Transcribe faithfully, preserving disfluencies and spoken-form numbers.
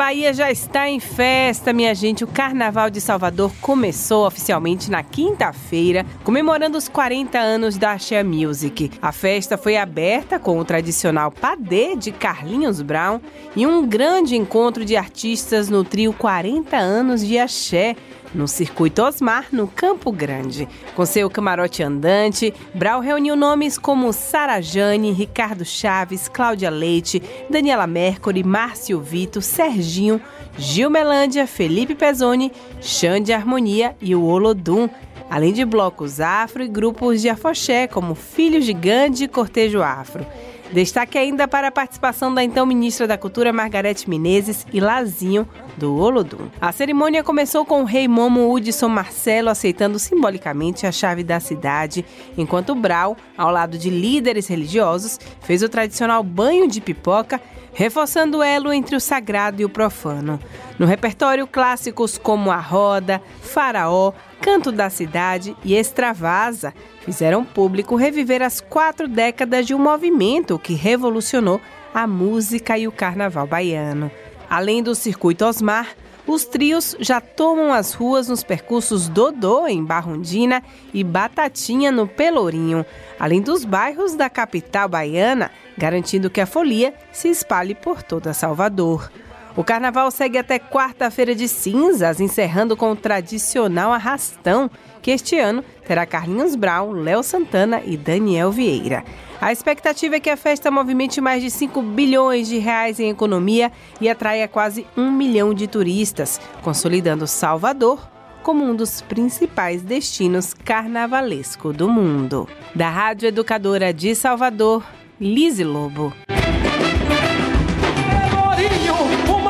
Bahia já está em festa, minha gente. O Carnaval de Salvador começou oficialmente na quinta-feira, comemorando os quarenta anos da Axé Music. A festa foi aberta com o tradicional padê de Carlinhos Brown e um grande encontro de artistas no trio quarenta anos de Axé, no Circuito Osmar, no Campo Grande. Com seu camarote andante, Brau reuniu nomes como Sara Jane, Ricardo Chaves, Cláudia Leite, Daniela Mercury, Márcio Vito, Serginho, Gil Melândia, Felipe Pezzoni, Xande Harmonia e o Olodum, além de blocos afro e grupos de afoxé, como Filhos de Gandhi e Cortejo Afro. Destaque ainda para a participação da então ministra da Cultura, Margarete Menezes, e Lazinho, do Olodum. A cerimônia começou com o rei Momo Hudson Marcelo aceitando simbolicamente a chave da cidade, enquanto Brau, ao lado de líderes religiosos, fez o tradicional banho de pipoca, reforçando o elo entre o sagrado e o profano. No repertório, clássicos como A Roda, Faraó, Canto da Cidade e Extravasa fizeram o público reviver as quatro décadas de um movimento que revolucionou a música e o carnaval baiano. Além do Circuito Osmar, os trios já tomam as ruas nos percursos Dodô, em Barrondina, e Batatinha, no Pelourinho, além dos bairros da capital baiana, garantindo que a folia se espalhe por toda Salvador. O carnaval segue até quarta-feira de cinzas, encerrando com o tradicional arrastão, que este ano terá Carlinhos Brown, Léo Santana e Daniel Vieira. A expectativa é que a festa movimente mais de cinco bilhões de reais em economia e atraia quase um milhão de turistas, consolidando Salvador como um dos principais destinos carnavalescos do mundo. Da Rádio Educadora de Salvador, Lise Lobo. Pelourinho,